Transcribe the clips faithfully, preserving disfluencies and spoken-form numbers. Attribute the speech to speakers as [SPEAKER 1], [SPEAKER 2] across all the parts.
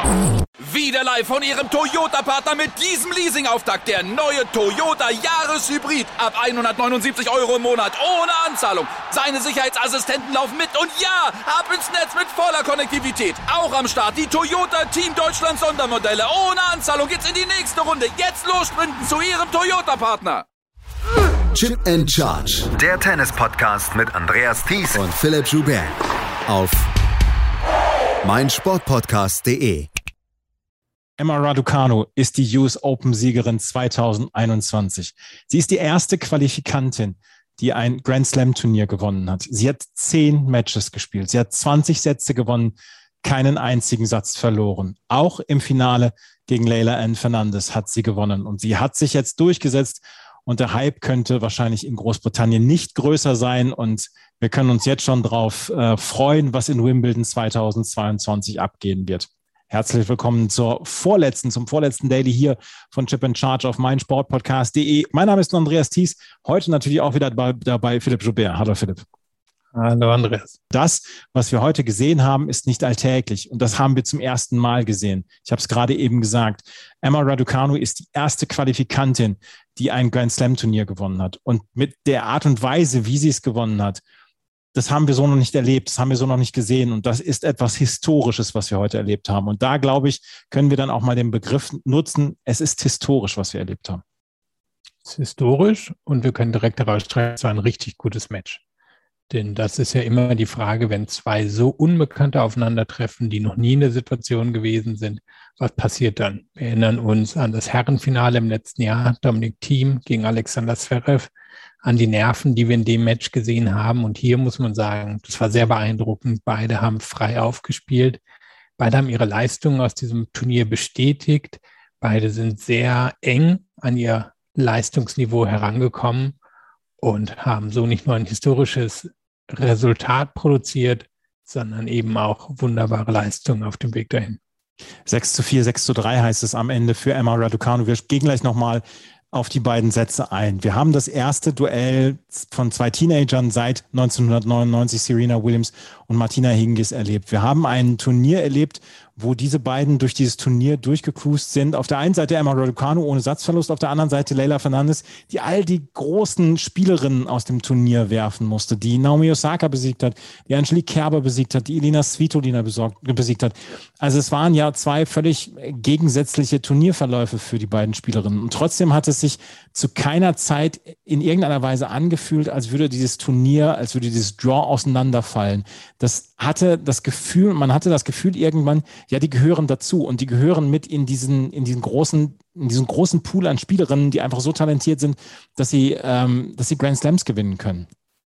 [SPEAKER 1] Wieder live von Ihrem Toyota-Partner mit diesem Leasing-Auftakt. Der neue Toyota Jahreshybrid. Ab hundertneunundsiebzig Euro im Monat. Ohne Anzahlung. Seine Sicherheitsassistenten laufen mit. Und ja, ab ins Netz mit voller Konnektivität. Auch am Start die Toyota Team Deutschland Sondermodelle. Ohne Anzahlung geht's in die nächste Runde. Jetzt los sprinten zu Ihrem Toyota-Partner.
[SPEAKER 2] Chip and Charge.
[SPEAKER 3] Der Tennis-Podcast mit Andreas Thies
[SPEAKER 2] und Philipp Joubert. Auf meinsportpodcast punkt de.
[SPEAKER 4] Emma Raducanu ist die U S Open-Siegerin zweitausendeinundzwanzig. Sie ist die erste Qualifikantin, die ein Grand Slam-Turnier gewonnen hat. Sie hat zehn Matches gespielt. Sie hat zwanzig Sätze gewonnen, keinen einzigen Satz verloren. Auch im Finale gegen Leylah Ann Fernandez hat sie gewonnen. Und sie hat sich jetzt durchgesetzt. Und der Hype könnte wahrscheinlich in Großbritannien nicht größer sein. Und wir können uns jetzt schon drauf äh, freuen, was in Wimbledon zweitausendzweiundzwanzig abgehen wird. Herzlich willkommen zur vorletzten, zum vorletzten Daily hier von Chip and Charge auf meinsportpodcast punkt de. Mein Name ist Andreas Thies. Heute natürlich auch wieder dabei, dabei Philipp Joubert. Hallo Philipp.
[SPEAKER 5] Hallo Andreas.
[SPEAKER 4] Das, was wir heute gesehen haben, ist nicht alltäglich. Und das haben wir zum ersten Mal gesehen. Ich habe es gerade eben gesagt. Emma Raducanu ist die erste Qualifikantin, die ein Grand Slam Turnier gewonnen hat. Und mit der Art und Weise, wie sie es gewonnen hat, das haben wir so noch nicht erlebt, das haben wir so noch nicht gesehen. Und das ist etwas Historisches, was wir heute erlebt haben. Und da, glaube ich, können wir dann auch mal den Begriff nutzen, es ist historisch, was wir erlebt haben.
[SPEAKER 5] Es ist historisch und wir können direkt herausstreichen, es war ein richtig gutes Match. Denn das ist ja immer die Frage, wenn zwei so Unbekannte aufeinandertreffen, die noch nie in der Situation gewesen sind, was passiert dann? Wir erinnern uns an das Herrenfinale im letzten Jahr, Dominic Thiem gegen Alexander Zverev, an die Nerven, die wir in dem Match gesehen haben. Und hier muss man sagen, das war sehr beeindruckend. Beide haben frei aufgespielt. Beide haben ihre Leistungen aus diesem Turnier bestätigt. Beide sind sehr eng an ihr Leistungsniveau herangekommen und haben so nicht nur ein historisches Resultat produziert, sondern eben auch wunderbare Leistungen auf dem Weg dahin.
[SPEAKER 4] sechs zu vier, sechs zu drei heißt es am Ende für Emma Raducanu. Wir gehen gleich nochmal auf die beiden Sätze ein. Wir haben das erste Duell von zwei Teenagern seit neunzehnhundertneunundneunzig, Serena Williams und Martina Hingis, erlebt. Wir haben ein Turnier erlebt, wo diese beiden durch dieses Turnier durchgecruised sind. Auf der einen Seite Emma Raducanu ohne Satzverlust, auf der anderen Seite Leylah Fernandez, die all die großen Spielerinnen aus dem Turnier werfen musste, die Naomi Osaka besiegt hat, die Angelique Kerber besiegt hat, die Elina Svitolina besorgt, besiegt hat. Also es waren ja zwei völlig gegensätzliche Turnierverläufe für die beiden Spielerinnen. Und trotzdem hat es sich zu keiner Zeit in irgendeiner Weise angefühlt, als würde dieses Turnier, als würde dieses Draw auseinanderfallen. Das hatte das Gefühl, man hatte das Gefühl irgendwann, ja, die gehören dazu und die gehören mit in diesen, in diesen großen, in diesen großen Pool an Spielerinnen, die einfach so talentiert sind, dass sie, ähm, dass sie Grand Slams gewinnen können.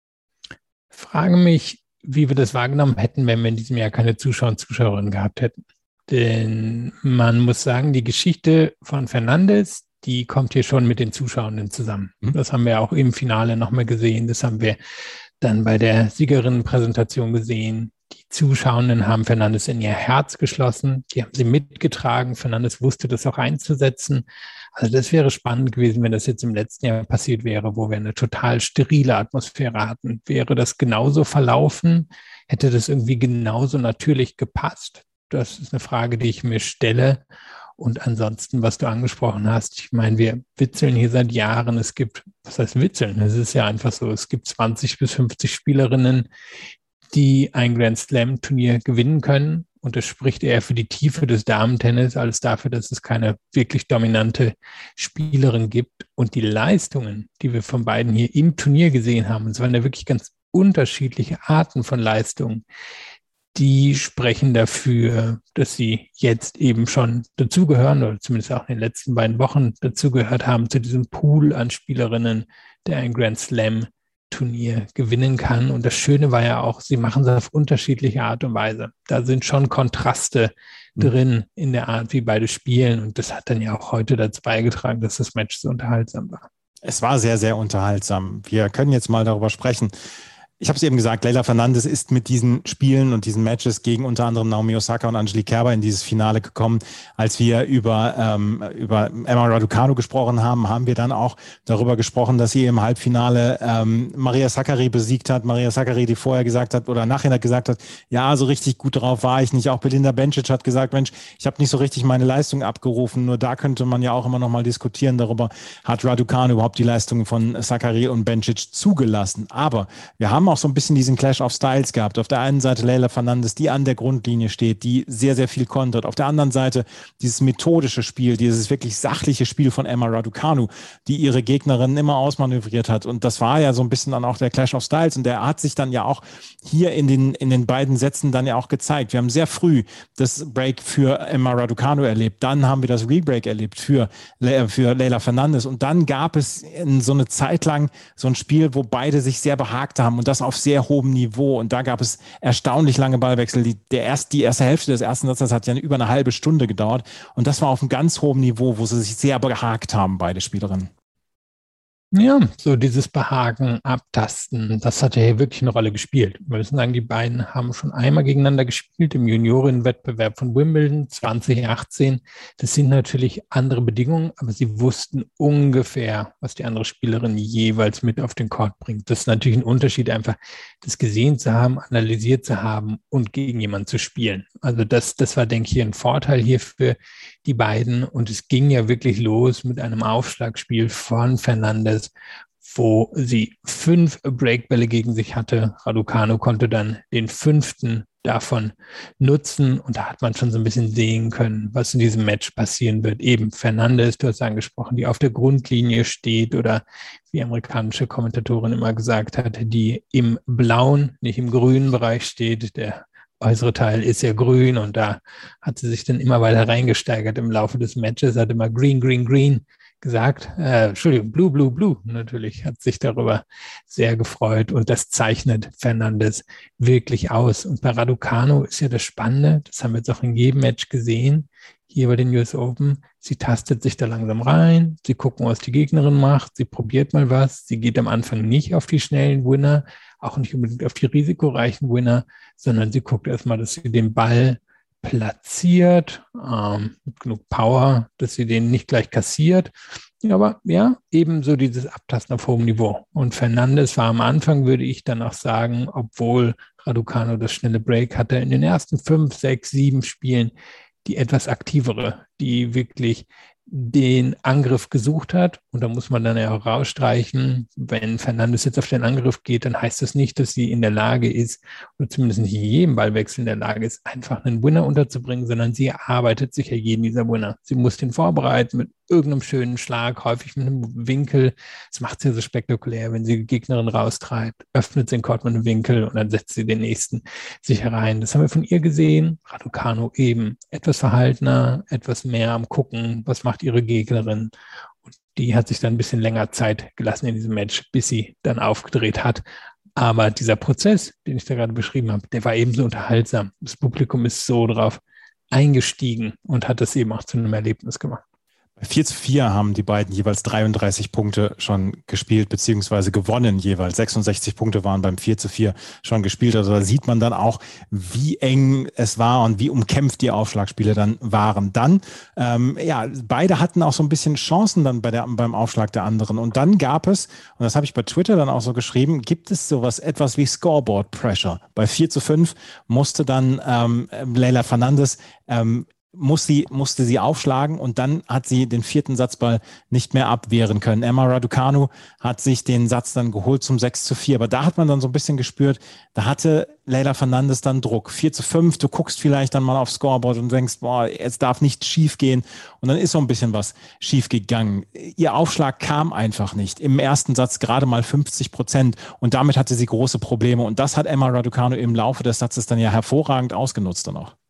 [SPEAKER 5] Ich frage mich, wie wir das wahrgenommen hätten, wenn wir in diesem Jahr keine Zuschauer und Zuschauerinnen gehabt hätten. Denn man muss sagen, die Geschichte von Fernandez, die kommt hier schon mit den Zuschauenden zusammen. Mhm. Das haben wir auch im Finale nochmal gesehen. Das haben wir dann bei der Siegerinnenpräsentation gesehen. Die Zuschauenden haben Fernandez in ihr Herz geschlossen. Die haben sie mitgetragen. Fernandez wusste das auch einzusetzen. Also das wäre spannend gewesen, wenn das jetzt im letzten Jahr passiert wäre, wo wir eine total sterile Atmosphäre hatten. Wäre das genauso verlaufen? Hätte das irgendwie genauso natürlich gepasst? Das ist eine Frage, die ich mir stelle. Und ansonsten, was du angesprochen hast, ich meine, wir witzeln hier seit Jahren. Es gibt, was heißt witzeln? Es ist ja einfach so, es gibt zwanzig bis fünfzig Spielerinnen, die ein Grand Slam Turnier gewinnen können. Und das spricht eher für die Tiefe des Damentennis als dafür, dass es keine wirklich dominante Spielerin gibt. Und die Leistungen, die wir von beiden hier im Turnier gesehen haben, es waren ja wirklich ganz unterschiedliche Arten von Leistungen, die sprechen dafür, dass sie jetzt eben schon dazugehören oder zumindest auch in den letzten beiden Wochen dazugehört haben zu diesem Pool an Spielerinnen, der ein Grand Slam Turnier gewinnen kann. Und das Schöne war ja auch, sie machen es auf unterschiedliche Art und Weise. Da sind schon Kontraste mhm. drin in der Art, wie beide spielen. Und das hat dann ja auch heute dazu beigetragen, dass das Match so unterhaltsam war.
[SPEAKER 4] Es war sehr, sehr unterhaltsam. Wir können jetzt mal darüber sprechen. Ich habe es eben gesagt, Leylah Fernandez ist mit diesen Spielen und diesen Matches gegen unter anderem Naomi Osaka und Angelique Kerber in dieses Finale gekommen. Als wir über, ähm, über Emma Raducanu gesprochen haben, haben wir dann auch darüber gesprochen, dass sie im Halbfinale ähm, Maria Sakkari besiegt hat. Maria Sakkari, die vorher gesagt hat oder nachher gesagt hat, ja, so richtig gut drauf war ich nicht. Auch Belinda Bencic hat gesagt, Mensch, ich habe nicht so richtig meine Leistung abgerufen. Nur da könnte man ja auch immer noch mal diskutieren darüber, hat Raducanu überhaupt die Leistungen von Sakkari und Bencic zugelassen. Aber wir haben auch so ein bisschen diesen Clash of Styles gehabt. Auf der einen Seite Leylah Fernandez, die an der Grundlinie steht, die sehr, sehr viel kontert. Auf der anderen Seite dieses methodische Spiel, dieses wirklich sachliche Spiel von Emma Raducanu, die ihre Gegnerin immer ausmanövriert hat. Und das war ja so ein bisschen dann auch der Clash of Styles. Und der hat sich dann ja auch hier in den, in den beiden Sätzen dann ja auch gezeigt. Wir haben sehr früh das Break für Emma Raducanu erlebt. Dann haben wir das Rebreak erlebt für, für Leylah Fernandez. Und dann gab es in so eine Zeit lang so ein Spiel, wo beide sich sehr behagt haben und das auf sehr hohem Niveau. Und da gab es erstaunlich lange Ballwechsel. Die, der erst, die erste Hälfte des ersten Satzes hat ja über eine halbe Stunde gedauert. Und das war auf einem ganz hohen Niveau, wo sie sich sehr behagt haben, beide Spielerinnen.
[SPEAKER 5] Ja, so dieses Behagen, Abtasten, das hat ja hier wirklich eine Rolle gespielt. Wir müssen sagen, die beiden haben schon einmal gegeneinander gespielt im Juniorenwettbewerb von Wimbledon zwanzig achtzehn. Das sind natürlich andere Bedingungen, aber sie wussten ungefähr, was die andere Spielerin jeweils mit auf den Court bringt. Das ist natürlich ein Unterschied, einfach das gesehen zu haben, analysiert zu haben und gegen jemanden zu spielen. Also das, das war, denke ich, ein Vorteil hier für die beiden. Und es ging ja wirklich los mit einem Aufschlagspiel von Fernandez, wo sie fünf Breakbälle gegen sich hatte. Raducanu konnte dann den fünften davon nutzen und da hat man schon so ein bisschen sehen können, was in diesem Match passieren wird. Eben Fernandez, du hast angesprochen, die auf der Grundlinie steht oder wie amerikanische Kommentatorin immer gesagt hat, die im blauen, nicht im grünen Bereich steht. Der äußere Teil ist ja grün und da hat sie sich dann immer weiter reingesteigert im Laufe des Matches, hat immer green, green, green gesagt, äh, Entschuldigung, blue, blue, blue, natürlich, hat sich darüber sehr gefreut und das zeichnet Fernandez wirklich aus. Und bei Raducanu ist ja das Spannende, das haben wir jetzt auch in jedem Match gesehen, hier bei den U S Open, sie tastet sich da langsam rein, sie gucken, was die Gegnerin macht, sie probiert mal was, sie geht am Anfang nicht auf die schnellen Winner, auch nicht unbedingt auf die risikoreichen Winner, sondern sie guckt erstmal, dass sie den Ball platziert, ähm, mit genug Power, dass sie den nicht gleich kassiert. Ja, aber ja, ebenso dieses Abtasten auf hohem Niveau. Und Fernandez war am Anfang, würde ich dann auch sagen, obwohl Raducanu das schnelle Break hatte, in den ersten fünf, sechs, sieben Spielen die etwas aktivere, die wirklich den Angriff gesucht hat. Und da muss man dann ja auch rausstreichen, wenn Fernandez jetzt auf den Angriff geht, dann heißt das nicht, dass sie in der Lage ist, oder zumindest nicht in jedem Ballwechsel in der Lage ist, einfach einen Winner unterzubringen, sondern sie erarbeitet sich ja jeden dieser Winner. Sie muss den vorbereiten mit irgendeinem schönen Schlag, häufig mit einem Winkel. Das macht sie so spektakulär, wenn sie die Gegnerin raustreibt, öffnet sie den Court mit einem Winkel und dann setzt sie den nächsten sich herein. Das haben wir von ihr gesehen. Raducanu eben etwas verhaltener, etwas mehr am Gucken, was macht ihre Gegnerin. Und die hat sich dann ein bisschen länger Zeit gelassen in diesem Match, bis sie dann aufgedreht hat. Aber dieser Prozess, den ich da gerade beschrieben habe, der war ebenso unterhaltsam. Das Publikum ist so drauf eingestiegen und hat das eben auch zu einem Erlebnis gemacht.
[SPEAKER 4] vier zu vier haben die beiden jeweils dreiunddreißig Punkte schon gespielt, beziehungsweise gewonnen jeweils. sechsundsechzig Punkte waren beim vier zu vier schon gespielt. Also da sieht man dann auch, wie eng es war und wie umkämpft die Aufschlagspiele dann waren. Dann, ähm, ja, beide hatten auch so ein bisschen Chancen dann bei der, beim Aufschlag der anderen. Und dann gab es, und das habe ich bei Twitter dann auch so geschrieben, gibt es sowas, etwas wie Scoreboard Pressure. Bei vier zu fünf musste dann ähm, Leylah Fernandez ähm, muss sie, musste sie aufschlagen und dann hat sie den vierten Satzball nicht mehr abwehren können. Emma Raducanu hat sich den Satz dann geholt zum sechs zu vier, aber da hat man dann so ein bisschen gespürt, da hatte Leylah Fernandez dann Druck. vier zu fünf, du guckst vielleicht dann mal aufs Scoreboard und denkst, boah, es darf nicht schief gehen und dann ist so ein bisschen was schief gegangen. Ihr Aufschlag kam einfach nicht. Im ersten Satz gerade mal fünfzig Prozent und damit hatte sie große Probleme und das hat Emma Raducanu im Laufe des Satzes dann ja hervorragend ausgenutzt dann auch.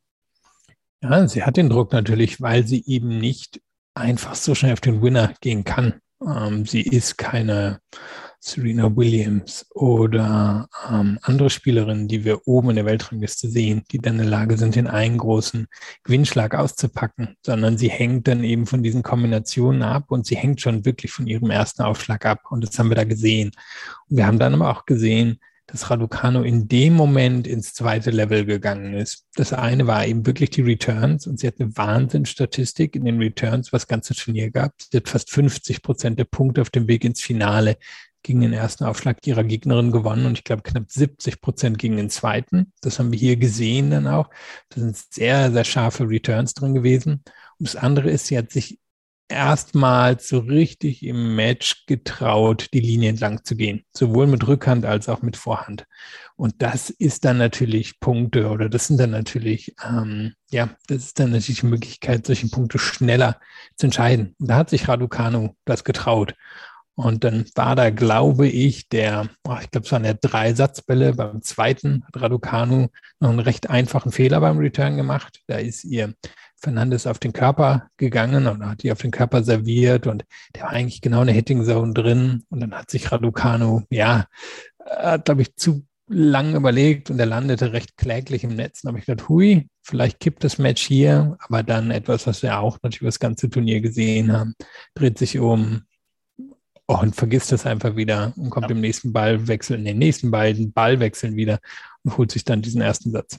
[SPEAKER 5] Ja, sie hat den Druck natürlich, weil sie eben nicht einfach so schnell auf den Winner gehen kann. Ähm, sie ist keine Serena Williams oder ähm, andere Spielerinnen, die wir oben in der Weltrangliste sehen, die dann in der Lage sind, den einen großen Gewinnschlag auszupacken, sondern sie hängt dann eben von diesen Kombinationen ab und sie hängt schon wirklich von ihrem ersten Aufschlag ab und das haben wir da gesehen. Und wir haben dann aber auch gesehen, dass Raducanu in dem Moment ins zweite Level gegangen ist. Das eine war eben wirklich die Returns und sie hat eine Wahnsinnsstatistik in den Returns, was das ganze Turnier gab. Sie hat fast fünfzig Prozent der Punkte auf dem Weg ins Finale gegen den ersten Aufschlag ihrer Gegnerin gewonnen und ich glaube knapp siebzig Prozent gegen den zweiten. Das haben wir hier gesehen dann auch. Da sind sehr, sehr scharfe Returns drin gewesen. Und das andere ist, sie hat sich erstmals so richtig im Match getraut, die Linie entlang zu gehen. Sowohl mit Rückhand als auch mit Vorhand. Und das ist dann natürlich Punkte oder das sind dann natürlich, ähm, ja, das ist dann natürlich die Möglichkeit, solche Punkte schneller zu entscheiden. Und da hat sich Raducanu das getraut. Und dann war da, glaube ich, der, oh, ich glaube, es waren ja drei Satzbälle. Beim zweiten hat Raducanu noch einen recht einfachen Fehler beim Return gemacht. Da ist ihr Fernandes auf den Körper gegangen und hat die auf den Körper serviert und der war eigentlich genau in der Hitting Zone drin. Und dann hat sich Raducanu, ja, hat, glaube ich, zu lang überlegt und er landete recht kläglich im Netz. Und da habe ich gedacht, hui, vielleicht kippt das Match hier, aber dann etwas, was wir auch natürlich über das ganze Turnier gesehen haben, dreht sich um. Oh, und vergisst das einfach wieder und kommt ja. im nächsten Ballwechsel, in den nächsten beiden Ballwechseln wieder und holt sich dann diesen ersten Satz.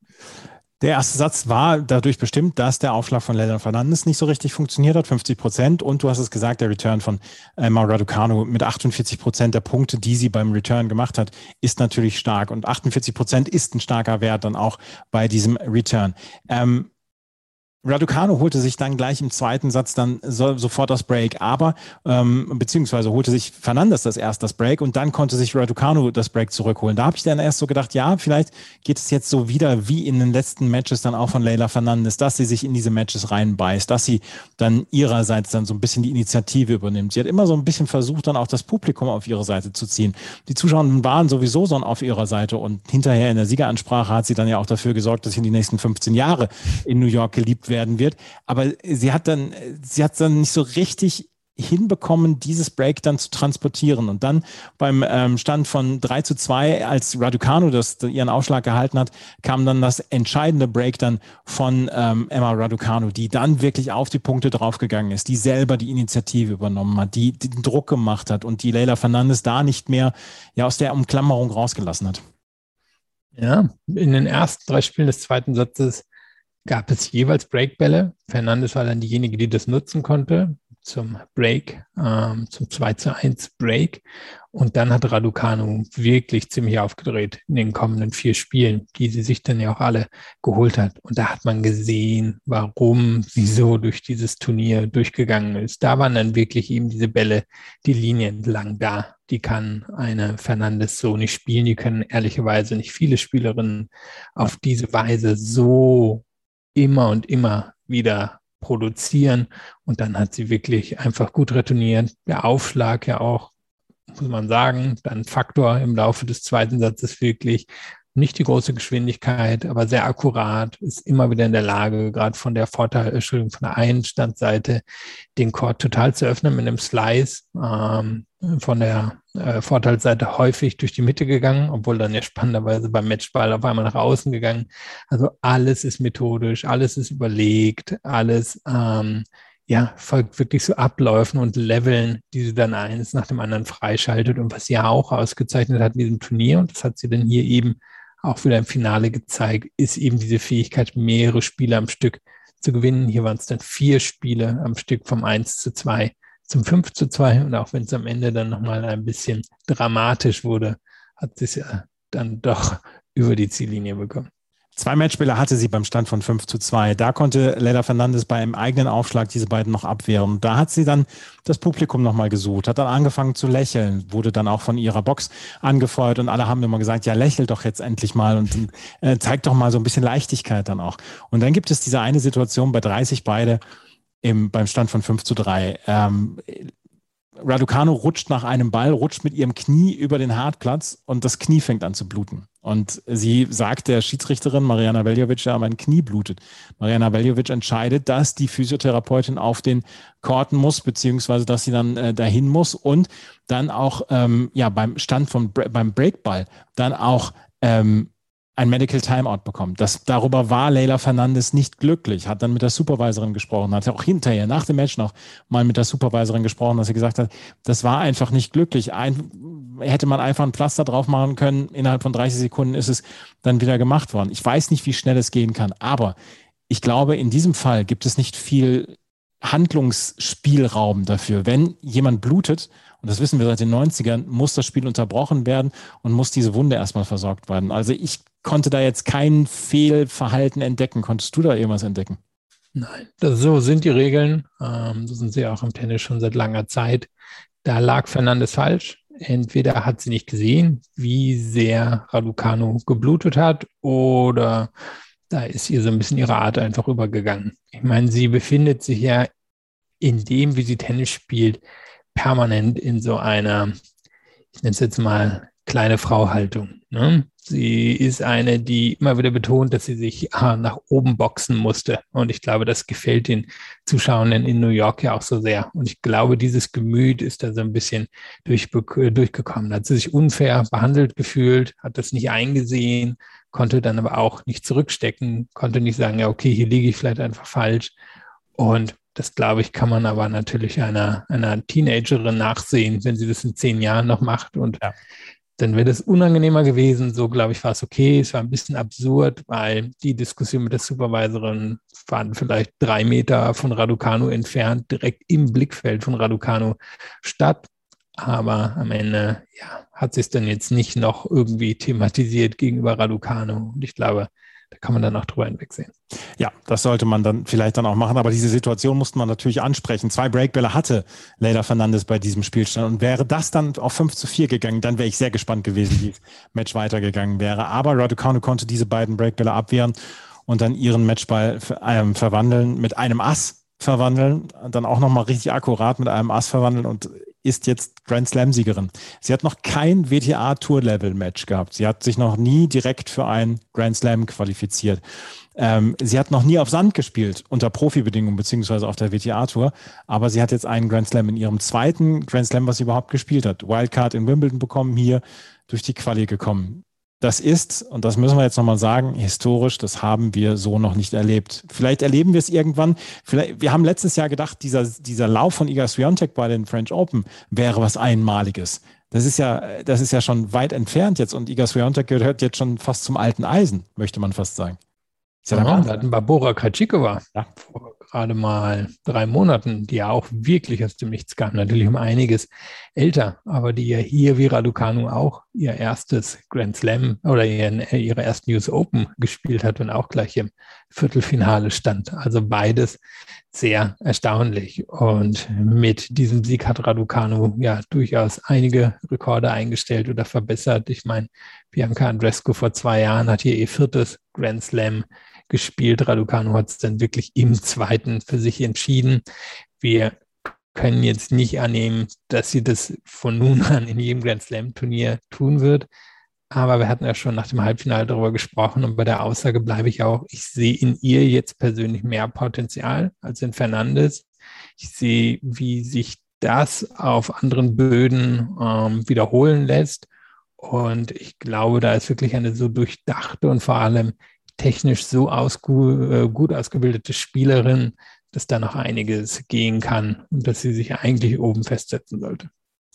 [SPEAKER 4] Der erste Satz war dadurch bestimmt, dass der Aufschlag von Leylah Fernandes nicht so richtig funktioniert hat, fünfzig Prozent. Und du hast es gesagt, der Return von Emma Raducanu mit achtundvierzig Prozent der Punkte, die sie beim Return gemacht hat, ist natürlich stark. Und achtundvierzig Prozent ist ein starker Wert dann auch bei diesem Return. Ähm, Raducanu holte sich dann gleich im zweiten Satz dann so, sofort das Break, aber ähm, beziehungsweise holte sich Fernandes das erst das Break und dann konnte sich Raducanu das Break zurückholen. Da habe ich dann erst so gedacht, ja, vielleicht geht es jetzt so wieder wie in den letzten Matches dann auch von Leylah Fernandes, dass sie sich in diese Matches reinbeißt, dass sie dann ihrerseits dann so ein bisschen die Initiative übernimmt. Sie hat immer so ein bisschen versucht, dann auch das Publikum auf ihre Seite zu ziehen. Die Zuschauer waren sowieso so auf ihrer Seite und hinterher in der Siegeransprache hat sie dann ja auch dafür gesorgt, dass sie in die nächsten fünfzehn Jahre in New York geliebt werden wird. Aber sie hat dann, sie hat dann nicht so richtig hinbekommen, dieses Break dann zu transportieren. Und dann beim ähm, Stand von drei zu zwei, als Raducanu das, ihren Aufschlag gehalten hat, kam dann das entscheidende Break dann von ähm, Emma Raducanu, die dann wirklich auf die Punkte draufgegangen ist, die selber die Initiative übernommen hat, die, die den Druck gemacht hat und die Leylah Fernandes da nicht mehr ja, aus der Umklammerung rausgelassen hat.
[SPEAKER 5] Ja, in den ersten drei Spielen des zweiten Satzes gab es jeweils Breakbälle. Fernandes war dann diejenige, die das nutzen konnte zum Break, ähm, zum zwei zu eins Break. Und dann hat Raducanu wirklich ziemlich aufgedreht in den kommenden vier Spielen, die sie sich dann ja auch alle geholt hat. Und da hat man gesehen, warum sie so durch dieses Turnier durchgegangen ist. Da waren dann wirklich eben diese Bälle die Linie entlang da. Die kann eine Fernandes so nicht spielen. Die können ehrlicherweise nicht viele Spielerinnen auf diese Weise so immer und immer wieder produzieren und dann hat sie wirklich einfach gut retourniert. Der Aufschlag ja auch, muss man sagen, dann Faktor im Laufe des zweiten Satzes wirklich nicht die große Geschwindigkeit, aber sehr akkurat, ist immer wieder in der Lage, gerade von der Vorteil, Entschuldigung, von der Einstandseite den Court total zu öffnen mit einem Slice, ähm, von der äh, Vorteilsseite häufig durch die Mitte gegangen, obwohl dann ja spannenderweise beim Matchball auf einmal nach außen gegangen. Also alles ist methodisch, alles ist überlegt, alles ähm, ja, folgt wirklich so Abläufen und Leveln, die sie dann eins nach dem anderen freischaltet und was sie ja auch ausgezeichnet hat in diesem Turnier und das hat sie dann hier eben auch wieder im Finale gezeigt, ist eben diese Fähigkeit, mehrere Spiele am Stück zu gewinnen. Hier waren es dann vier Spiele am Stück vom eins zu zwei zum fünf zu zwei und auch wenn es am Ende dann nochmal ein bisschen dramatisch wurde, hat sie es ja dann doch über die Ziellinie bekommen.
[SPEAKER 4] Zwei Matchbälle hatte sie beim Stand von fünf zu zwei. Da konnte Leylah Fernandes bei einem eigenen Aufschlag diese beiden noch abwehren. Da hat sie dann das Publikum nochmal gesucht, hat dann angefangen zu lächeln, wurde dann auch von ihrer Box angefeuert und alle haben immer gesagt, ja, lächel doch jetzt endlich mal und äh, zeig doch mal so ein bisschen Leichtigkeit dann auch. Und dann gibt es diese eine Situation bei dreißig beide im, beim Stand von fünf zu drei. Ähm, Raducanu rutscht nach einem Ball, rutscht mit ihrem Knie über den Hartplatz und das Knie fängt an zu bluten. Und sie sagt der Schiedsrichterin Mariana Veljovic, ja, mein Knie blutet. Mariana Veljovic entscheidet, dass die Physiotherapeutin auf den Korten muss, beziehungsweise dass sie dann äh, dahin muss und dann auch ähm, ja beim Stand von beim Breakball dann auch ähm, ein Medical Timeout bekommen. Das, darüber war Leylah Fernandez nicht glücklich, hat dann mit der Supervisorin gesprochen, hat auch hinterher, nach dem Match noch mal mit der Supervisorin gesprochen, dass sie gesagt hat, das war einfach nicht glücklich. Ein, hätte man einfach ein Pflaster drauf machen können, innerhalb von dreißig Sekunden ist es dann wieder gemacht worden. Ich weiß nicht, wie schnell es gehen kann, aber ich glaube, in diesem Fall gibt es nicht viel Handlungsspielraum dafür. Wenn jemand blutet, und das wissen wir seit den neunzigern, muss das Spiel unterbrochen werden und muss diese Wunde erstmal versorgt werden. Also ich konnte da jetzt kein Fehlverhalten entdecken. Konntest du da irgendwas entdecken?
[SPEAKER 5] Nein, das, so sind die Regeln. Ähm, so sind sie auch im Tennis schon seit langer Zeit. Da lag Fernandez falsch. Entweder hat sie nicht gesehen, wie sehr Raducanu geblutet hat, oder da ist ihr so ein bisschen ihre Art einfach übergegangen. Ich meine, sie befindet sich ja in dem, wie sie Tennis spielt, permanent in so einer, ich nenne es jetzt mal, kleine Frau-Haltung. Ne? Sie ist eine, die immer wieder betont, dass sie sich ah, nach oben boxen musste. Und ich glaube, das gefällt den Zuschauern in New York ja auch so sehr. Und ich glaube, dieses Gemüt ist da so ein bisschen durch, durchgekommen. Da hat sie sich unfair behandelt gefühlt, hat das nicht eingesehen, konnte dann aber auch nicht zurückstecken, konnte nicht sagen, ja, okay, hier liege ich vielleicht einfach falsch. Und das, glaube ich, kann man aber natürlich einer, einer Teenagerin nachsehen, wenn sie das in zehn Jahren noch macht. Und ja. Dann wäre das unangenehmer gewesen. So, glaube ich, war es okay. Es war ein bisschen absurd, weil die Diskussion mit der Supervisorin waren vielleicht drei Meter von Raducanu entfernt, direkt im Blickfeld von Raducanu statt. Aber am Ende ja, hat sich es dann jetzt nicht noch irgendwie thematisiert gegenüber Raducanu. Und ich glaube, da kann man dann auch drüber hinwegsehen.
[SPEAKER 4] Ja, das sollte man dann vielleicht dann auch machen. Aber diese Situation musste man natürlich ansprechen. Zwei Breakbälle hatte Leylah Fernandez bei diesem Spielstand. Und wäre das dann auf fünf zu vier gegangen, dann wäre ich sehr gespannt gewesen, wie das Match weitergegangen wäre. Aber Raducanu konnte diese beiden Breakbälle abwehren und dann ihren Matchball ähm, verwandeln, mit einem Ass verwandeln. Dann auch nochmal richtig akkurat mit einem Ass verwandeln und ist jetzt Grand Slam-Siegerin. Sie hat noch kein W T A-Tour-Level-Match gehabt. Sie hat sich noch nie direkt für ein Grand Slam qualifiziert. Ähm, sie hat noch nie auf Sand gespielt, unter Profibedingungen, beziehungsweise auf der W T A-Tour. Aber sie hat jetzt einen Grand Slam in ihrem zweiten Grand Slam, was sie überhaupt gespielt hat. Wildcard in Wimbledon bekommen, hier durch die Quali gekommen. Das ist, und das müssen wir jetzt nochmal sagen, historisch, das haben wir so noch nicht erlebt. Vielleicht erleben wir es irgendwann. Vielleicht, wir haben letztes Jahr gedacht, dieser, dieser Lauf von Iga Swiatek bei den French Open wäre was Einmaliges. Das ist ja, das ist ja schon weit entfernt jetzt und Iga Swiatek gehört jetzt schon fast zum alten Eisen, möchte man fast sagen.
[SPEAKER 5] Ja, ja, wir hatten Barbora Krejcikova ja. vor gerade mal drei Monaten, die ja auch wirklich aus dem Nichts kam, natürlich um einiges älter, aber die ja hier wie Raducanu auch ihr erstes Grand Slam oder ihren, ihre ersten U S Open gespielt hat und auch gleich im Viertelfinale stand. Also beides sehr erstaunlich. Und mit diesem Sieg hat Raducanu ja durchaus einige Rekorde eingestellt oder verbessert. Ich meine, Bianca Andreescu vor zwei Jahren hat hier ihr viertes Grand Slam gespielt. Raducanu hat es dann wirklich im zweiten für sich entschieden. Wir können jetzt nicht annehmen, dass sie das von nun an in jedem Grand Slam Turnier tun wird. Aber wir hatten ja schon nach dem Halbfinale darüber gesprochen und bei der Aussage bleibe ich auch, ich sehe in ihr jetzt persönlich mehr Potenzial als in Fernandez. Ich sehe, wie sich das auf anderen Böden ähm, wiederholen lässt. Und ich glaube, da ist wirklich eine so durchdachte und vor allem technisch so ausgu- äh, gut ausgebildete Spielerin, dass da noch einiges gehen kann und dass sie sich eigentlich oben festsetzen sollte.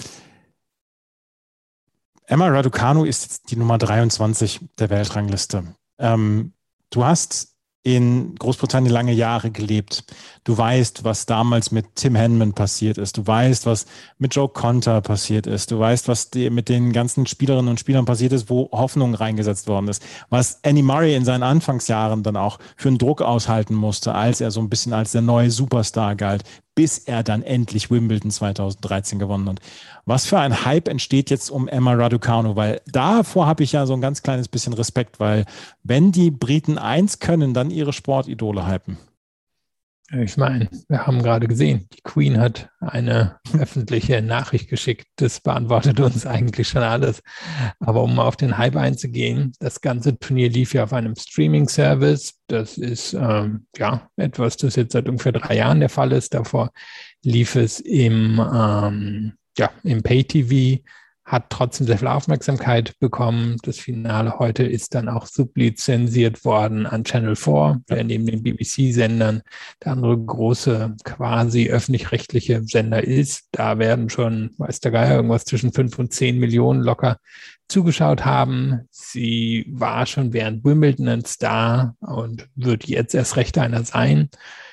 [SPEAKER 4] Emma Raducanu ist jetzt die Nummer dreiundzwanzig der Weltrangliste. Ähm, du hast in Großbritannien lange Jahre gelebt. Du weißt, was damals mit Tim Henman passiert ist. Du weißt, was mit Joe Konta passiert ist. Du weißt, was die, mit den ganzen Spielerinnen und Spielern passiert ist, wo Hoffnung reingesetzt worden ist. Was Andy Murray in seinen Anfangsjahren dann auch für einen Druck aushalten musste, als er so ein bisschen als der neue Superstar galt, bis er dann endlich Wimbledon zweitausenddreizehn gewonnen hat. Was für ein Hype entsteht jetzt um Emma Raducanu? Weil davor habe ich ja so ein ganz kleines bisschen Respekt, weil wenn die Briten eins können, dann ihre Sportidole hypen.
[SPEAKER 5] Ich meine, wir haben gerade gesehen, die Queen hat eine öffentliche Nachricht geschickt. Das beantwortet uns eigentlich schon alles. Aber um mal auf den Hype einzugehen, das ganze Turnier lief ja auf einem Streaming-Service. Das ist ähm, ja etwas, das jetzt seit ungefähr drei Jahren der Fall ist. Davor lief es im, ähm, ja, im Pay-T V, hat trotzdem sehr viel Aufmerksamkeit bekommen. Das Finale heute ist dann auch sublizenziert worden an Channel vier, der neben den B B C-Sendern der andere große quasi öffentlich-rechtliche Sender ist. Da werden schon, weiß der Geier, irgendwas zwischen fünf und zehn Millionen locker zugeschaut haben. Sie war schon während Wimbledon ein Star und wird jetzt erst recht einer sein.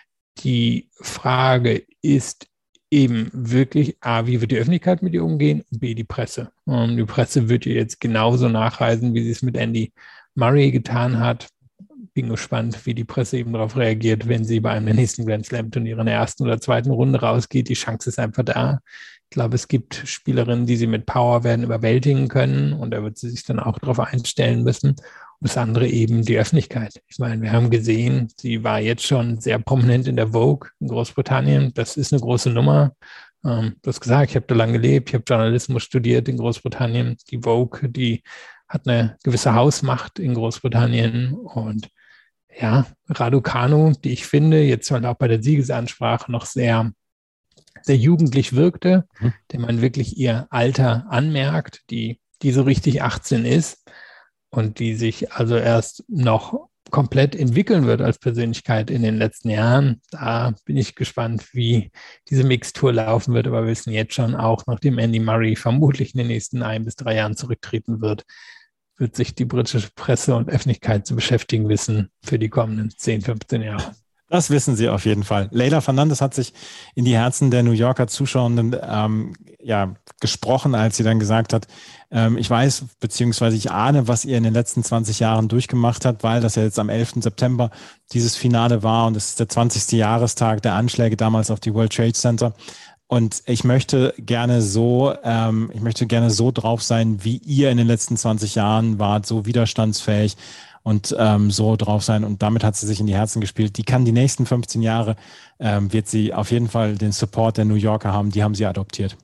[SPEAKER 5] Die Frage ist eben wirklich, A, wie wird die Öffentlichkeit mit ihr umgehen und B, die Presse. Und die Presse wird ihr jetzt genauso nachreisen, wie sie es mit Andy Murray getan hat. Bin gespannt, wie die Presse eben darauf reagiert, wenn sie bei einem der nächsten Grand Slam Turniere in der ersten oder zweiten Runde rausgeht. Die Chance ist einfach da. Ich glaube, es gibt Spielerinnen, die sie mit Power werden überwältigen können und da wird sie sich dann auch darauf einstellen müssen. Und das andere eben die Öffentlichkeit. Ich meine, wir haben gesehen, sie war jetzt schon sehr prominent in der Vogue in Großbritannien. Das ist eine große Nummer. Ähm, du hast gesagt, ich habe da lange gelebt, ich habe Journalismus studiert in Großbritannien. Die Vogue, die hat eine gewisse Hausmacht in Großbritannien und ja, Raducanu, die ich finde, jetzt mal auch bei der Siegesansprache noch sehr, sehr jugendlich wirkte, mhm. dem man wirklich ihr Alter anmerkt, die, die so richtig achtzehn ist und die sich also erst noch komplett entwickeln wird als Persönlichkeit in den letzten Jahren. Da bin ich gespannt, wie diese Mixtur laufen wird, aber wir wissen jetzt schon, auch nachdem Andy Murray vermutlich in den nächsten ein bis drei Jahren zurücktreten wird, wird sich die britische Presse und Öffentlichkeit zu beschäftigen wissen für die kommenden zehn, fünfzehn Jahre.
[SPEAKER 4] Das wissen sie auf jeden Fall. Leylah Fernandez hat sich in die Herzen der New Yorker Zuschauenden ähm, ja, gesprochen, als sie dann gesagt hat, ähm, ich weiß, beziehungsweise ich ahne, was ihr in den letzten zwanzig Jahren durchgemacht hat, weil das ja jetzt am elften September dieses Finale war und es ist der zwanzigste Jahrestag der Anschläge damals auf die World Trade Center. Und ich möchte gerne so, ähm, ich möchte gerne so drauf sein, wie ihr in den letzten zwanzig Jahren wart, so widerstandsfähig und ähm, so drauf sein. Und damit hat sie sich in die Herzen gespielt. Die kann die nächsten fünfzehn Jahre, ähm, wird sie auf jeden Fall den Support der New Yorker haben. Die haben sie adoptiert.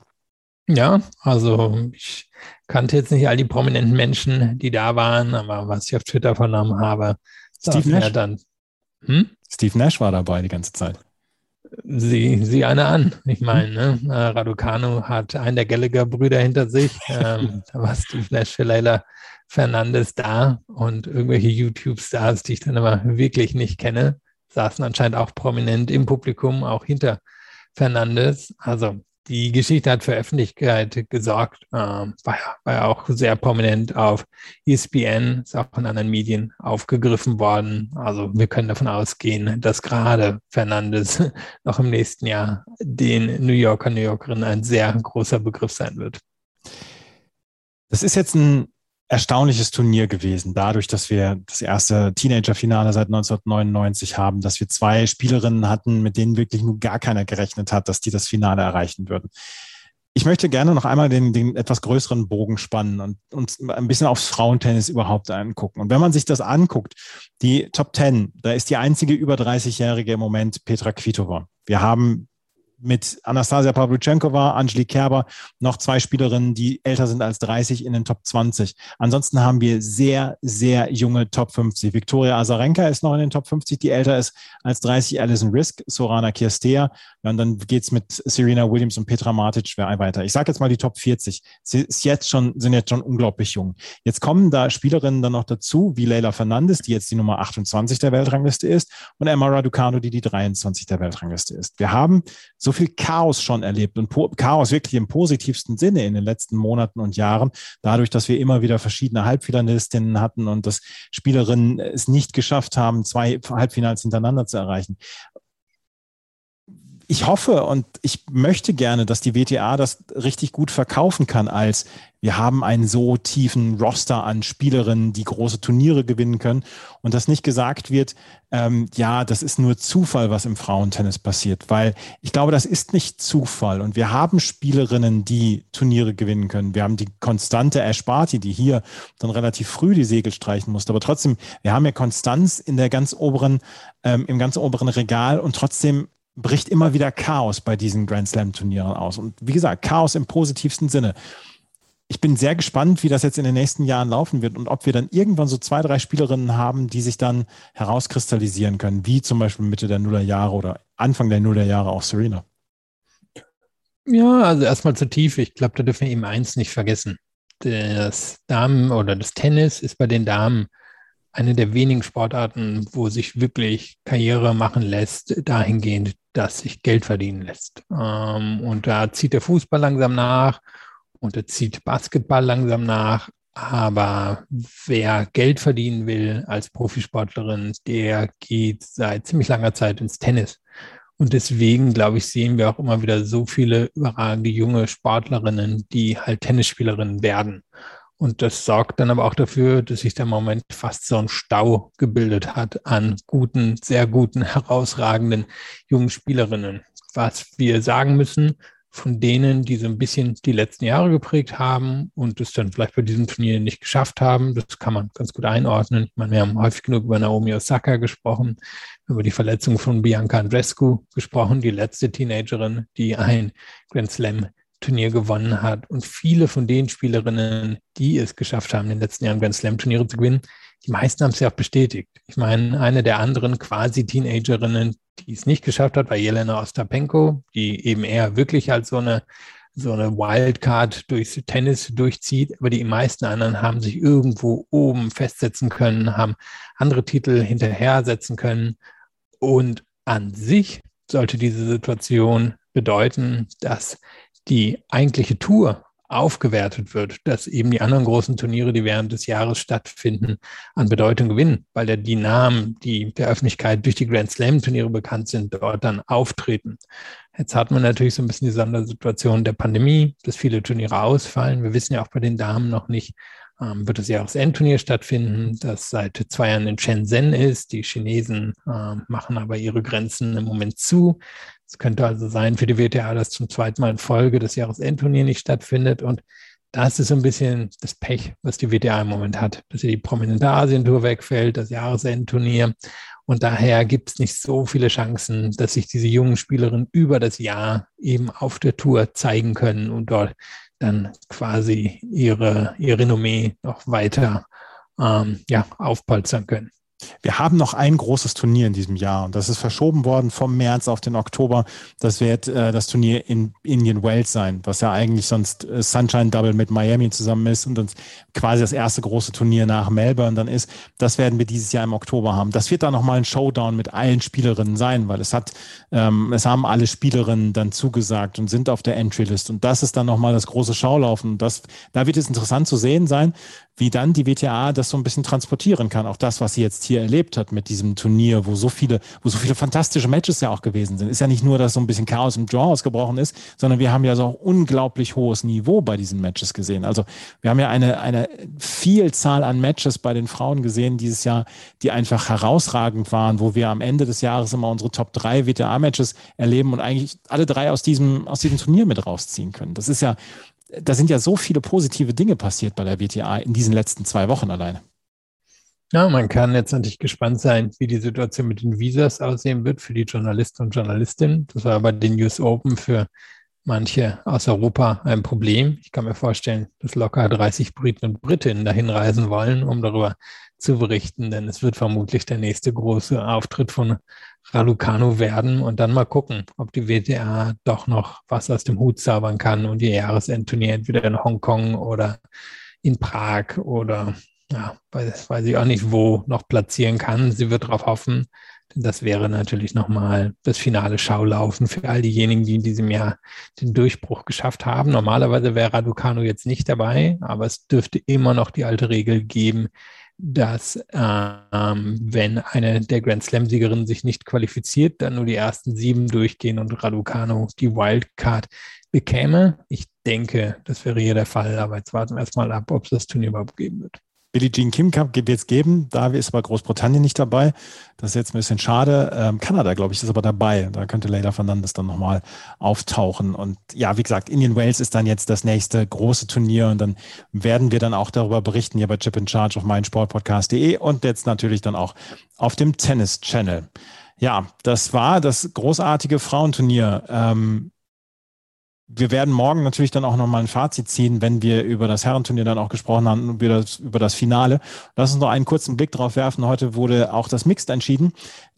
[SPEAKER 5] Ja, also ich kannte jetzt nicht all die prominenten Menschen, die da waren, aber was ich auf Twitter vernommen habe,
[SPEAKER 4] Steve Nash.
[SPEAKER 5] Ja dann, hm?
[SPEAKER 4] Steve Nash war dabei die ganze Zeit.
[SPEAKER 5] Sieh, sieh eine an. Ich meine, ne? Raducanu hat einen der Gallagher-Brüder hinter sich. Ähm, da war Steve Nash für Leylah Fernandez da und irgendwelche YouTube-Stars, die ich dann aber wirklich nicht kenne, saßen anscheinend auch prominent im Publikum, auch hinter Fernandez. Also die Geschichte hat für Öffentlichkeit gesorgt, ähm, war, ja, war ja auch sehr prominent auf E S P N, ist auch von anderen Medien aufgegriffen worden. Also wir können davon ausgehen, dass gerade Fernandez noch im nächsten Jahr den New Yorker, New Yorkerinnen ein sehr großer Begriff sein wird.
[SPEAKER 4] Das ist jetzt ein erstaunliches Turnier gewesen, dadurch, dass wir das erste Teenager-Finale seit neunzehnhundertneunundneunzig haben, dass wir zwei Spielerinnen hatten, mit denen wirklich nur gar keiner gerechnet hat, dass die das Finale erreichen würden. Ich möchte gerne noch einmal den, den etwas größeren Bogen spannen und uns ein bisschen aufs Frauentennis überhaupt angucken. Und wenn man sich das anguckt, die Top Ten, da ist die einzige über dreißigjährige im Moment Petra Kvitova. Wir haben mit Anastasia Pavlyuchenkova, Angelique Kerber, noch zwei Spielerinnen, die älter sind als dreißig in den Top zwanzig. Ansonsten haben wir sehr, sehr junge Top fünfzig. Viktoria Azarenka ist noch in den Top fünfzig, die älter ist als dreißig. Alison Risk, Sorana Cirstea. Ja, und dann geht's mit Serena Williams und Petra Martic weiter. Ich sage jetzt mal die Top vierzig. Sie ist jetzt schon, sind jetzt schon unglaublich jung. Jetzt kommen da Spielerinnen dann noch dazu, wie Leylah Fernandez, die jetzt die Nummer achtundzwanzig der Weltrangliste ist, und Emma Raducanu, die die dreiundzwanzig der Weltrangliste ist. Wir haben so viel Chaos schon erlebt und po- Chaos wirklich im positivsten Sinne in den letzten Monaten und Jahren, dadurch, dass wir immer wieder verschiedene Halbfinalistinnen hatten und dass Spielerinnen es nicht geschafft haben, zwei Halbfinals hintereinander zu erreichen. Ich hoffe und ich möchte gerne, dass die W T A das richtig gut verkaufen kann als wir haben einen so tiefen Roster an Spielerinnen, die große Turniere gewinnen können und dass nicht gesagt wird, ähm, ja, das ist nur Zufall, was im Frauentennis passiert, weil ich glaube, das ist nicht Zufall und wir haben Spielerinnen, die Turniere gewinnen können. Wir haben die konstante Ash Barty, die hier dann relativ früh die Segel streichen musste, aber trotzdem, wir haben ja Konstanz in der ganz oberen, ähm, im ganz oberen Regal und trotzdem bricht immer wieder Chaos bei diesen Grand Slam Turnieren aus. Und wie gesagt, Chaos im positivsten Sinne. Ich bin sehr gespannt, wie das jetzt in den nächsten Jahren laufen wird und ob wir dann irgendwann so zwei, drei Spielerinnen haben, die sich dann herauskristallisieren können, wie zum Beispiel Mitte der Nullerjahre oder Anfang der Nullerjahre auch Serena.
[SPEAKER 5] Ja, also erstmal zur Tiefe. Ich glaube, da dürfen wir eben eins nicht vergessen. Das Damen- oder das Tennis ist bei den Damen eine der wenigen Sportarten, wo sich wirklich Karriere machen lässt, dahingehend, dass sich Geld verdienen lässt. Ähm, und da zieht der Fußball langsam nach und da zieht Basketball langsam nach. Aber wer Geld verdienen will als Profisportlerin, der geht seit ziemlich langer Zeit ins Tennis. Und deswegen, glaube ich, sehen wir auch immer wieder so viele überragende junge Sportlerinnen, die halt Tennisspielerinnen werden. Und das sorgt dann aber auch dafür, dass sich da im Moment fast so ein Stau gebildet hat an guten, sehr guten, herausragenden jungen Spielerinnen. Was wir sagen müssen, von denen, die so ein bisschen die letzten Jahre geprägt haben und es dann vielleicht bei diesem Turnier nicht geschafft haben, das kann man ganz gut einordnen. Ich meine, wir haben häufig genug über Naomi Osaka gesprochen, über die Verletzung von Bianca Andreescu gesprochen, die letzte Teenagerin, die ein Grand Slam Turnier gewonnen hat. Und viele von den Spielerinnen, die es geschafft haben, in den letzten Jahren Grand Slam Turniere zu gewinnen, die meisten haben es ja auch bestätigt. Ich meine, eine der anderen quasi Teenagerinnen, die es nicht geschafft hat, war Jelena Ostapenko, die eben eher wirklich als so eine, so eine Wildcard durchs Tennis durchzieht. Aber die meisten anderen haben sich irgendwo oben festsetzen können, haben andere Titel hinterher setzen können. Und an sich sollte diese Situation bedeuten, dass die eigentliche Tour aufgewertet wird, dass eben die anderen großen Turniere, die während des Jahres stattfinden, an Bedeutung gewinnen, weil ja die Namen, die der Öffentlichkeit durch die Grand Slam Turniere bekannt sind, dort dann auftreten. Jetzt hat man natürlich so ein bisschen die Sondersituation der Pandemie, dass viele Turniere ausfallen. Wir wissen ja auch bei den Damen noch nicht, ähm, wird das Jahresendturnier stattfinden, das seit zwei Jahren in Shenzhen ist. Die Chinesen ähm, machen aber ihre Grenzen im Moment zu. Es könnte also sein für die W T A, dass zum zweiten Mal in Folge das Jahresendturnier nicht stattfindet. Und das ist so ein bisschen das Pech, was die W T A im Moment hat, dass die prominente Asientour wegfällt, das Jahresendturnier. Und daher gibt es nicht so viele Chancen, dass sich diese jungen Spielerinnen über das Jahr eben auf der Tour zeigen können und dort dann quasi ihre, ihr Renommee noch weiter ähm, ja, aufpolstern können.
[SPEAKER 4] Wir haben noch ein großes Turnier in diesem Jahr und das ist verschoben worden vom März auf den Oktober. Das wird äh, das Turnier in Indian Wells sein, was ja eigentlich sonst äh, Sunshine Double mit Miami zusammen ist und uns quasi das erste große Turnier nach Melbourne dann ist. Das werden wir dieses Jahr im Oktober haben. Das wird dann nochmal ein Showdown mit allen Spielerinnen sein, weil es hat, ähm, es haben alle Spielerinnen dann zugesagt und sind auf der Entry-List und das ist dann nochmal das große Schaulaufen. Und das, da wird es interessant zu sehen sein, wie dann die W T A das so ein bisschen transportieren kann. Auch das, was sie jetzt hier erlebt hat mit diesem Turnier, wo so viele, wo so viele fantastische Matches ja auch gewesen sind. Ist ja nicht nur, dass so ein bisschen Chaos im Draw ausgebrochen ist, sondern wir haben ja so auch unglaublich hohes Niveau bei diesen Matches gesehen. Also wir haben ja eine, eine Vielzahl an Matches bei den Frauen gesehen dieses Jahr, die einfach herausragend waren, wo wir am Ende des Jahres immer unsere Top drei W T A-Matches erleben und eigentlich alle drei aus diesem, aus diesem Turnier mit rausziehen können. Das ist ja Da sind ja so viele positive Dinge passiert bei der W T A in diesen letzten zwei Wochen alleine.
[SPEAKER 5] Ja, man kann jetzt natürlich gespannt sein, wie die Situation mit den Visas aussehen wird für die Journalisten und Journalistinnen. Das war bei den U S Open für manche aus Europa ein Problem. Ich kann mir vorstellen, dass locker dreißig Briten und Britinnen dahin reisen wollen, um darüber zu berichten, denn es wird vermutlich der nächste große Auftritt von Raducanu werden und dann mal gucken, ob die W T A doch noch was aus dem Hut zaubern kann und ihr Jahresendturnier entweder in Hongkong oder in Prag oder ja, weiß, weiß ich auch nicht wo noch platzieren kann. Sie wird darauf hoffen, denn das wäre natürlich nochmal das finale Schaulaufen für all diejenigen, die in diesem Jahr den Durchbruch geschafft haben. Normalerweise wäre Raducanu jetzt nicht dabei, aber es dürfte immer noch die alte Regel geben, dass ähm, wenn eine der Grand Slam-Siegerinnen sich nicht qualifiziert, dann nur die ersten sieben durchgehen und Raducanu die Wildcard bekäme. Ich denke, das wäre hier der Fall, aber jetzt warten wir erstmal ab, ob es das Turnier überhaupt geben wird.
[SPEAKER 4] Billie Jean King Cup wird es geben, da ist aber Großbritannien nicht dabei. Das ist jetzt ein bisschen schade. Ähm, Kanada, glaube ich, ist aber dabei. Da könnte Leylah Fernandez dann nochmal auftauchen. Und ja, wie gesagt, Indian Wells ist dann jetzt das nächste große Turnier und dann werden wir dann auch darüber berichten hier bei Chip in Charge auf meinsportpodcast punkt de und jetzt natürlich dann auch auf dem Tennis Channel. Ja, das war das großartige Frauenturnier. Ähm, Wir werden morgen natürlich dann auch nochmal ein Fazit ziehen, wenn wir über das Herrenturnier dann auch gesprochen haben und über das, über das Finale. Lass uns noch einen kurzen Blick drauf werfen. Heute wurde auch das Mixed entschieden.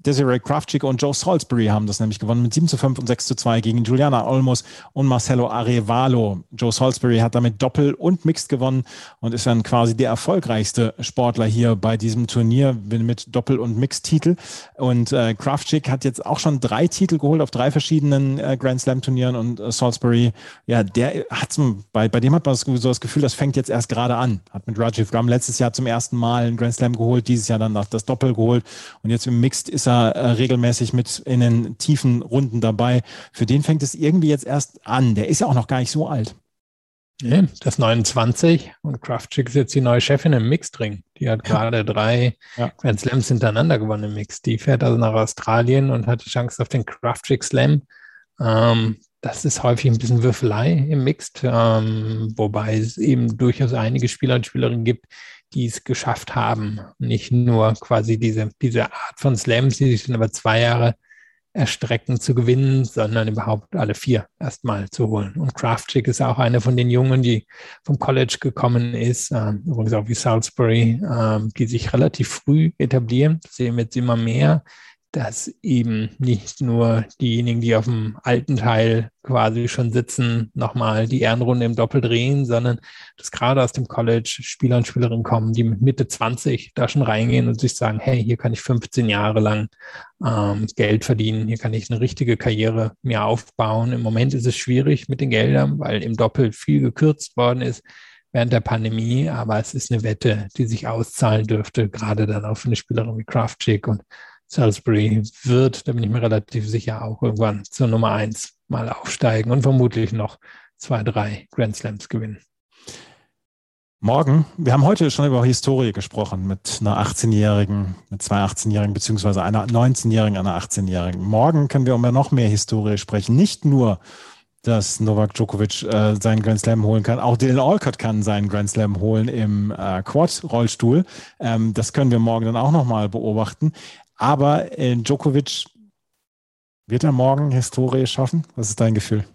[SPEAKER 4] Desiree Kravchik und Joe Salisbury haben das nämlich gewonnen mit sieben zu fünf und sechs zu zwei gegen Juliana Olmos und Marcelo Arevalo. Joe Salisbury hat damit Doppel und Mixed gewonnen und ist dann quasi der erfolgreichste Sportler hier bei diesem Turnier mit Doppel- und Mixed-Titel. Und äh, Kravchik hat jetzt auch schon drei Titel geholt auf drei verschiedenen äh, Grand Slam-Turnieren und äh, Salisbury, ja, der hat so, bei, bei dem hat man so das Gefühl, das fängt jetzt erst gerade an. Hat mit Rajiv Ram letztes Jahr zum ersten Mal einen Grand Slam geholt, dieses Jahr dann das Doppel geholt und jetzt im Mixed ist er äh, regelmäßig mit in den tiefen Runden dabei. Für den fängt es irgendwie jetzt erst an. Der ist ja auch noch gar nicht so alt.
[SPEAKER 5] Ja, das neunundzwanzig und Kravchik ist jetzt die neue Chefin im Mixed-Ring. Die hat gerade drei ja. Grand Slams hintereinander gewonnen im Mixed. Die fährt also nach Australien und hat die Chance auf den Kravchik Slam. Ähm, das ist häufig ein bisschen Würfelei im Mixed, ähm, wobei es eben durchaus einige Spieler und Spielerinnen gibt, die es geschafft haben. Nicht nur quasi diese, diese Art von Slams, die sich dann über zwei Jahre erstrecken zu gewinnen, sondern überhaupt alle vier erstmal zu holen. Und Kravchik ist auch eine von den Jungen, die vom College gekommen ist, äh, übrigens auch wie Salisbury, äh, die sich relativ früh etablieren. Das sehen wir jetzt immer mehr, dass eben nicht nur diejenigen, die auf dem alten Teil quasi schon sitzen, nochmal die Ehrenrunde im Doppel drehen, sondern dass gerade aus dem College Spieler und Spielerinnen kommen, die mit Mitte zwanzig da schon reingehen und sich sagen, hey, hier kann ich fünfzehn Jahre lang ähm, Geld verdienen, hier kann ich eine richtige Karriere mir aufbauen. Im Moment ist es schwierig mit den Geldern, weil im Doppel viel gekürzt worden ist während der Pandemie, aber es ist eine Wette, die sich auszahlen dürfte, gerade dann auch für eine Spielerin wie Kravchik, und Salisbury wird, da bin ich mir relativ sicher, auch irgendwann zur Nummer eins mal aufsteigen und vermutlich noch zwei, drei Grand Slams gewinnen.
[SPEAKER 4] Morgen, wir haben heute schon über Historie gesprochen mit einer achtzehnjährigen, mit zwei achtzehnjährigen, beziehungsweise einer neunzehnjährigen, einer achtzehnjährigen. Morgen können wir um noch mehr Historie sprechen. Nicht nur, dass Novak Djokovic äh, seinen Grand Slam holen kann, auch Dylan Alcott kann seinen Grand Slam holen im äh, Quad-Rollstuhl. Ähm, das können wir morgen dann auch nochmal beobachten. Aber äh, Djokovic, wird er morgen Historie schaffen? Was ist dein Gefühl?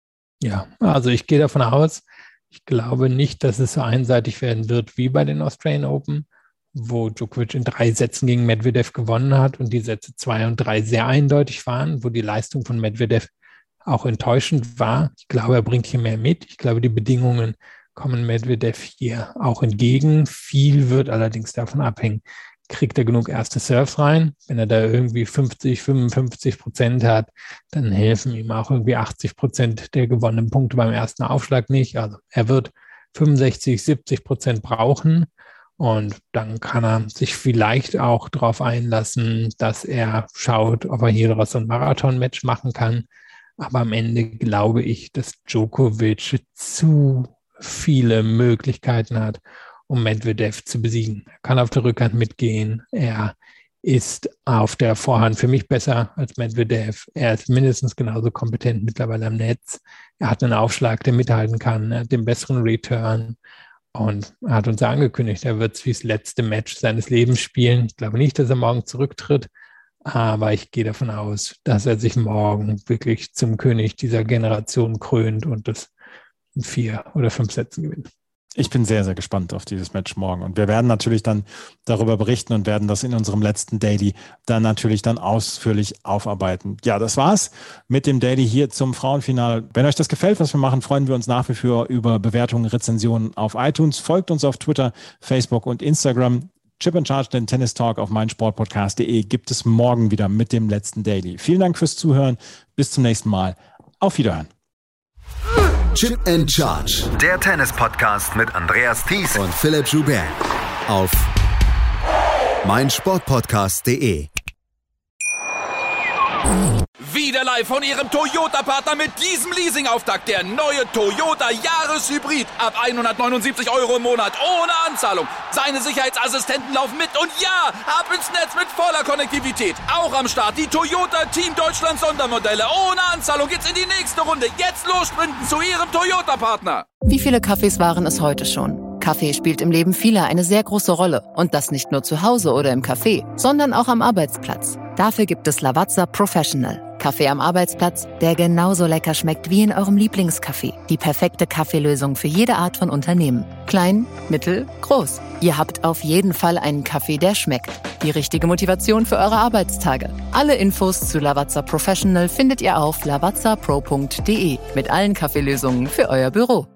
[SPEAKER 5] Ja, also ich gehe davon aus, ich glaube nicht, dass es so einseitig werden wird wie bei den Australian Open, wo Djokovic in drei Sätzen gegen Medvedev gewonnen hat und die Sätze zwei und drei sehr eindeutig waren, wo die Leistung von Medvedev auch enttäuschend war. Ich glaube, er bringt hier mehr mit. Ich glaube, die Bedingungen kommen Medvedev hier auch entgegen. Viel wird allerdings davon abhängen, kriegt er genug erste Serves rein. Wenn er da irgendwie fünfzig, fünfundfünfzig Prozent hat, dann helfen ihm auch irgendwie achtzig Prozent der gewonnenen Punkte beim ersten Aufschlag nicht. Also er wird fünfundsechzig, siebzig Prozent brauchen und dann kann er sich vielleicht auch darauf einlassen, dass er schaut, ob er hier daraus so ein Marathon-Match machen kann. Aber am Ende glaube ich, dass Djokovic zu viele Möglichkeiten hat, um Medvedev zu besiegen. Er kann auf der Rückhand mitgehen. Er ist auf der Vorhand für mich besser als Medvedev. Er ist mindestens genauso kompetent mittlerweile am Netz. Er hat einen Aufschlag, der mithalten kann. Er hat den besseren Return. Und er hat uns ja angekündigt, er wird wie das letzte Match seines Lebens spielen. Ich glaube nicht, dass er morgen zurücktritt. Aber ich gehe davon aus, dass er sich morgen wirklich zum König dieser Generation krönt und das in vier oder fünf Sätzen gewinnt.
[SPEAKER 4] Ich bin sehr, sehr gespannt auf dieses Match morgen. Und wir werden natürlich dann darüber berichten und werden das in unserem letzten Daily dann natürlich dann ausführlich aufarbeiten. Ja, das war's mit dem Daily hier zum Frauenfinale. Wenn euch das gefällt, was wir machen, freuen wir uns nach wie vor über Bewertungen, Rezensionen auf iTunes. Folgt uns auf Twitter, Facebook und Instagram. Chip and Charge, den Tennis Talk auf meinsportpodcast punkt de gibt es morgen wieder mit dem letzten Daily. Vielen Dank fürs Zuhören. Bis zum nächsten Mal. Auf Wiederhören.
[SPEAKER 2] Chip and Charge.
[SPEAKER 3] Der Tennis-Podcast mit Andreas Thies
[SPEAKER 2] und Philipp Joubert. Auf meinsportpodcast punkt de.
[SPEAKER 1] Wieder live von Ihrem Toyota-Partner mit diesem Leasing-Auftakt. Der neue Toyota Jahreshybrid. Ab hundertneunundsiebzig Euro im Monat. Ohne Anzahlung. Seine Sicherheitsassistenten laufen mit. Und ja, ab ins Netz mit voller Konnektivität. Auch am Start die Toyota Team Deutschland Sondermodelle. Ohne Anzahlung geht's in die nächste Runde. Jetzt los sprinten zu Ihrem Toyota-Partner.
[SPEAKER 6] Wie viele Kaffees waren es heute schon? Kaffee spielt im Leben vieler eine sehr große Rolle. Und das nicht nur zu Hause oder im Café, sondern auch am Arbeitsplatz. Dafür gibt es Lavazza Professional. Kaffee am Arbeitsplatz, der genauso lecker schmeckt wie in eurem Lieblingscafé. Die perfekte Kaffeelösung für jede Art von Unternehmen. Klein, mittel, groß. Ihr habt auf jeden Fall einen Kaffee, der schmeckt. Die richtige Motivation für eure Arbeitstage. Alle Infos zu Lavazza Professional findet ihr auf lavazza pro punkt de mit allen Kaffeelösungen für euer Büro.